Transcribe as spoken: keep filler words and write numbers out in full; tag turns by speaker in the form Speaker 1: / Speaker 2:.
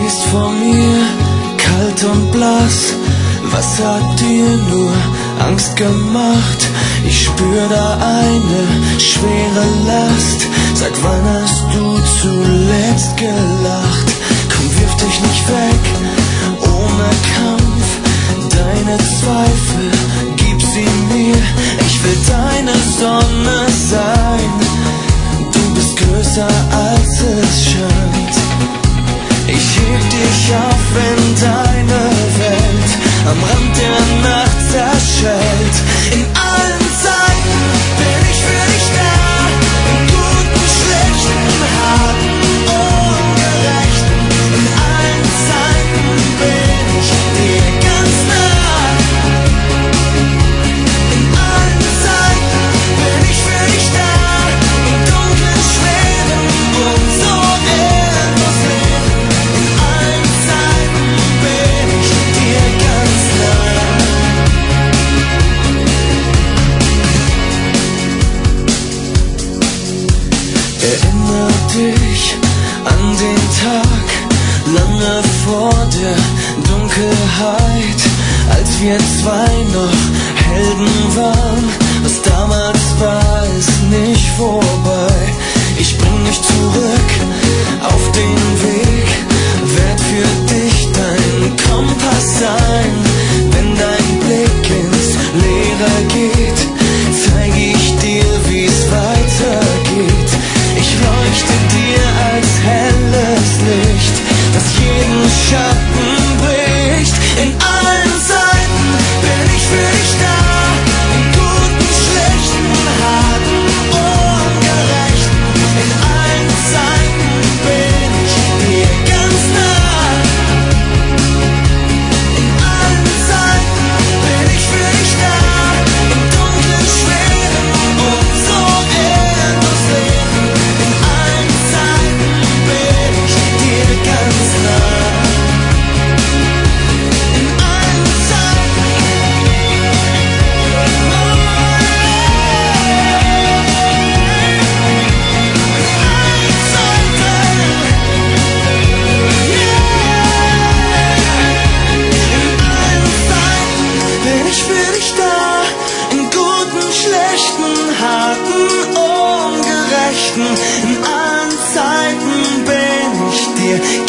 Speaker 1: stehst vor mir, kalt und blass. Was hat dir nur Angst gemacht? Ich spür da eine schwere Last. Seit wann hast du zuletzt gelacht? Komm, wirf dich nicht weg, ohne Kampf. Deine Zweifel, gib sie mir. Ich will deine Sonne sein. Du bist größer als es scheint. Ich heb dich auf, wenn deine Welt am Rand der Nacht zerschellt. In allen Zeiten bin ich für dich da, in guten, schlechten, harten, ungerechten. In allen Zeiten bin ich dir ganz nah. In allen Zeiten bin ich für dich da, in dunklen, schweren und so endlos Leben. In allen Zeiten bin ich dir ganz nah. Erinner dich an den Tag, lange vor der Dunkelheit, als wir zwei noch Helden waren. Was damals war, ist nicht vorbei. Ich bring dich zurück auf den Weg, werd für dich dein Kompass sein. Wenn dein Blick ins Leere geht, zeig ich dir, wie's weitergeht. Ich leuchte dir als helles Licht, das jeden Schatten bricht. In allen Zeiten bin ich für dich da, in guten, schlechten, harten, ungerechten. In allen Zeiten bin ich dir ganz nah. In allen Zeiten bin ich für dich da, in dunklen, schweren und so endlos Leben. In allen Zeiten bin ich dir ganz nah. In allen Zeiten. Bin ich für dich da, in guten, schlechten, harten, ungerechten. In allen Zeiten bin ich dir